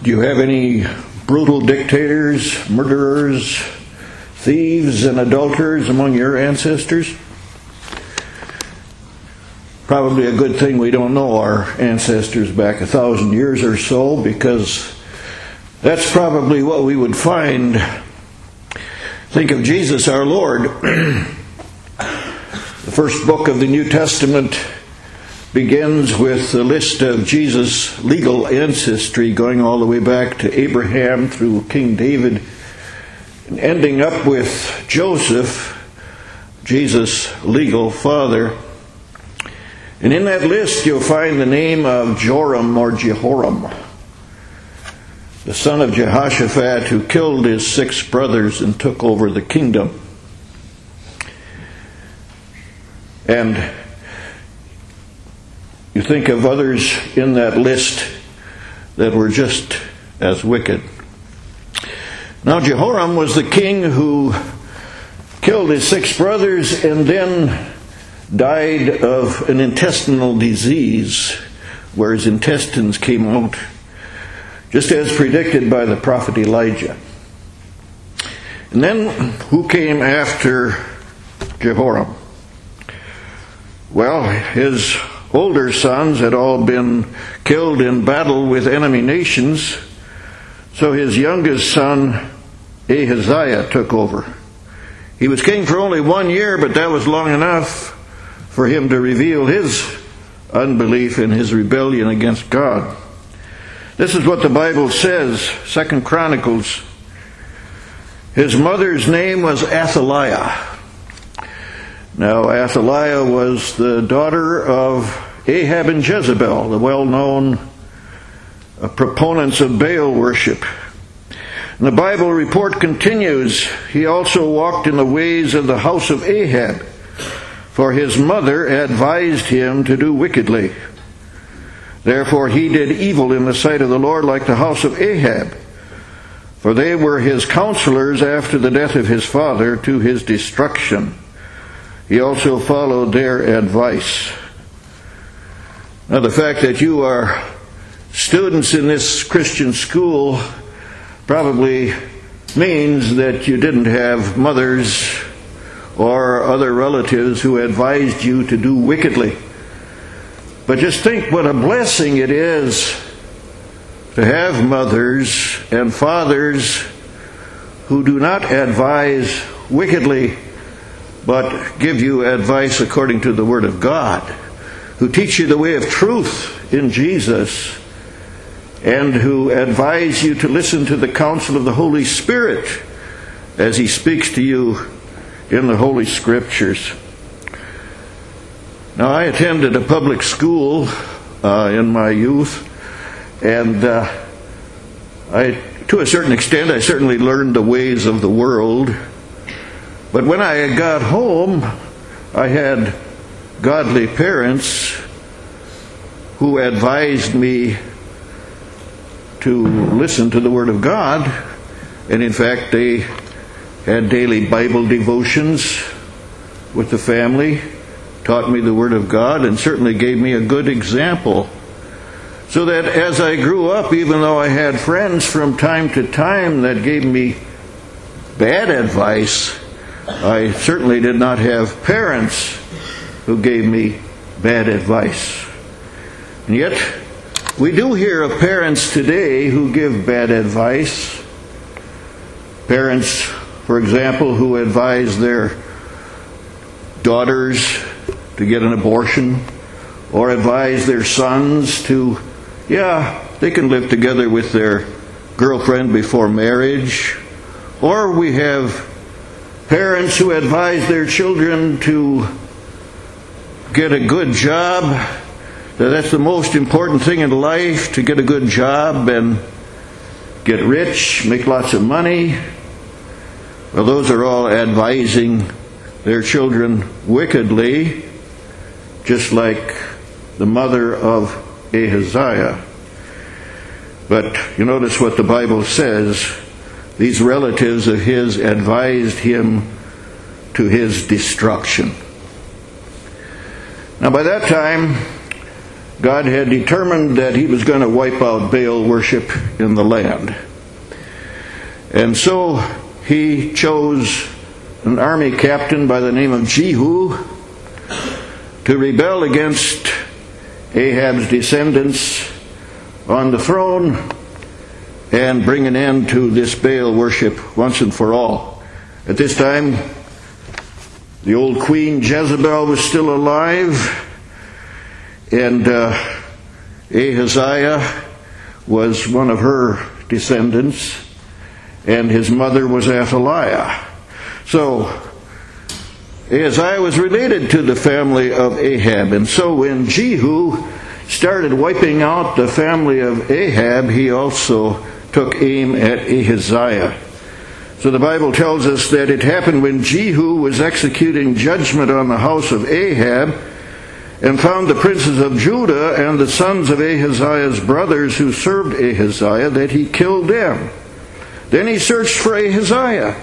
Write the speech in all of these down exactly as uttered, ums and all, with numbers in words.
Do you have any brutal dictators, murderers, thieves, and adulterers among your ancestors? Probably a good thing we don't know our ancestors back a thousand years or so, because that's probably what we would find. Think of Jesus our Lord. The first book of the New Testament begins with a list of Jesus' legal ancestry, going all the way back to Abraham through King David, and ending up with Joseph, Jesus' legal father. And in that list you'll find the name of Joram or Jehoram, the son of Jehoshaphat, who killed his six brothers and took over the kingdom. And you think of others in that list that were just as wicked. Now Jehoram was the king who killed his six brothers and then died of an intestinal disease where his intestines came out, just as predicted by the prophet Elijah. And then who came after Jehoram? Well, his older sons had all been killed in battle with enemy nations, so his youngest son Ahaziah took over. He was king for only one year, but that was long enough for him to reveal his unbelief and his rebellion against God. This is what the Bible says, Second Chronicles. His mother's name was Athaliah. Now, Athaliah was the daughter of Ahab and Jezebel, the well-known uh, proponents of Baal worship. And the Bible report continues, he also walked in the ways of the house of Ahab, for his mother advised him to do wickedly. Therefore he did evil in the sight of the Lord like the house of Ahab, for they were his counselors after the death of his father to his destruction. He also followed their advice. Now, the fact that you are students in this Christian school probably means that you didn't have mothers or other relatives who advised you to do wickedly. But just think what a blessing it is to have mothers and fathers who do not advise wickedly, but give you advice according to the Word of God, who teach you the way of truth in Jesus, and who advise you to listen to the counsel of the Holy Spirit as He speaks to you in the Holy Scriptures. Now, I attended a public school uh, in my youth, and uh, I, to a certain extent, I certainly learned the ways of the world. But when I got home, I had godly parents who advised me to listen to the Word of God. And in fact, they had daily Bible devotions with the family, taught me the Word of God, and certainly gave me a good example. So that as I grew up, even though I had friends from time to time that gave me bad advice, I certainly did not have parents who gave me bad advice. And yet, we do hear of parents today who give bad advice. Parents, for example, who advise their daughters to get an abortion, or advise their sons to, yeah, they can live together with their girlfriend before marriage. Or we have parents who advise their children to get a good job. That's the most important thing in life, to get a good job and get rich, make lots of money. Well, those are all advising their children wickedly, just like the mother of Ahaziah. But you notice what the Bible says. These relatives of his advised him to his destruction. Now, by that time, God had determined that he was going to wipe out Baal worship in the land. And so he chose an army captain by the name of Jehu to rebel against Ahab's descendants on the throne and bring an end to this Baal worship once and for all. At this time, the old queen Jezebel was still alive, and uh, Ahaziah was one of her descendants, and his mother was Athaliah. So Ahaziah was related to the family of Ahab, and so when Jehu started wiping out the family of Ahab, he also took aim at Ahaziah. So the Bible tells us that it happened when Jehu was executing judgment on the house of Ahab and found the princes of Judah and the sons of Ahaziah's brothers who served Ahaziah, that he killed them. Then he searched for Ahaziah,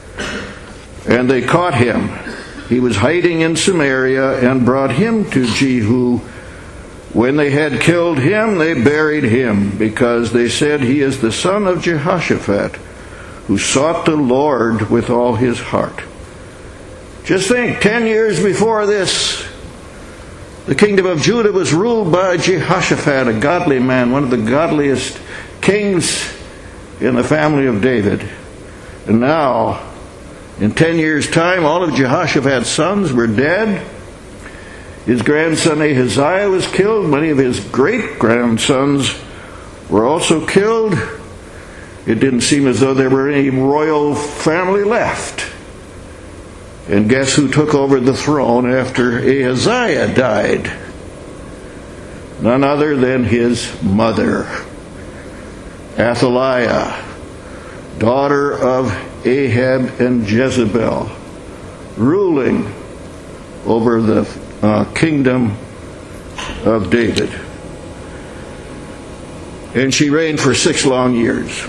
and they caught him. He was hiding in Samaria, and brought him to Jehu. When they had killed him, they buried him, because they said, he is the son of Jehoshaphat, who sought the Lord with all his heart. Just think, ten years before this, the kingdom of Judah was ruled by Jehoshaphat, a godly man, one of the godliest kings in the family of David. And now, in ten years' time, all of Jehoshaphat's sons were dead. His grandson Ahaziah was killed. Many of his great-grandsons were also killed. It didn't seem as though there were any royal family left. And guess who took over the throne after Ahaziah died? None other than his mother, Athaliah, daughter of Ahab and Jezebel, ruling over the uh, kingdom of David. And she reigned for six long years.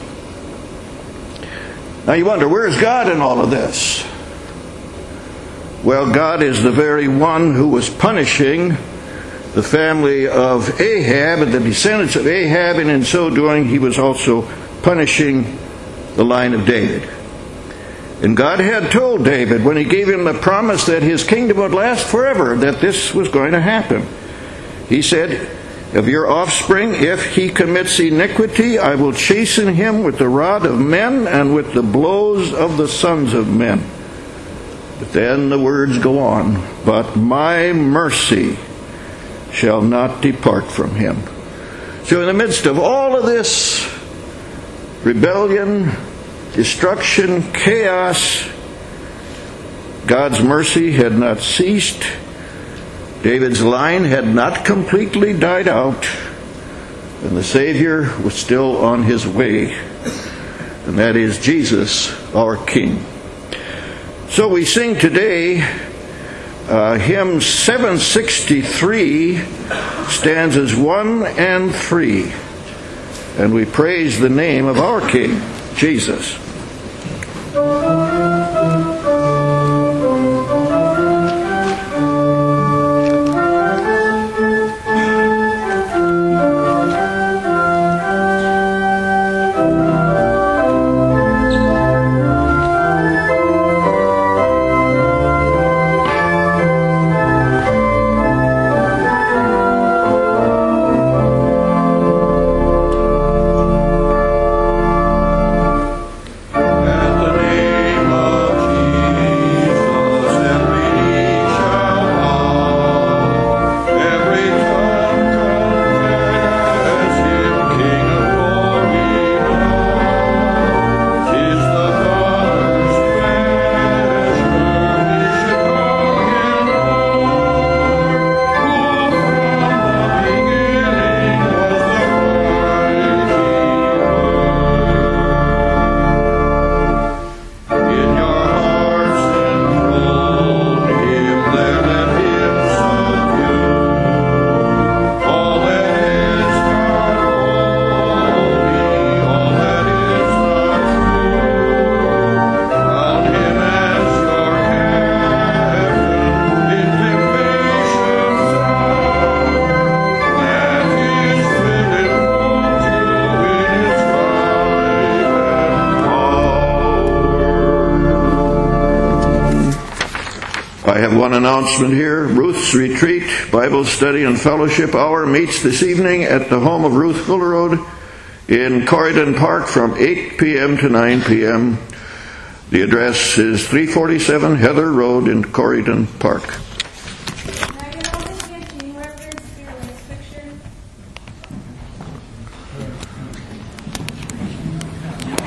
Now you wonder, where is God in all of this? Well, God is the very one who was punishing the family of Ahab and the descendants of Ahab, and in so doing he was also punishing the line of David. And God had told David, when he gave him the promise that his kingdom would last forever, that this was going to happen. He said, of your offspring, if he commits iniquity, I will chasten him with the rod of men and with the blows of the sons of men. But then the words go on, but my mercy shall not depart from him. So in the midst of all of this rebellion, destruction, chaos, God's mercy had not ceased. David's line had not completely died out, and the Savior was still on his way, and that is Jesus, our King. So we sing today uh, hymn seven sixty-three, stanzas one and three, and we praise the name of our King, Jesus. I have one announcement here. Ruth's Retreat Bible Study and Fellowship Hour meets this evening at the home of Ruth Gullerode in Corydon Park from eight p.m. to nine p.m. The address is three forty-seven Heather Road in Corydon Park.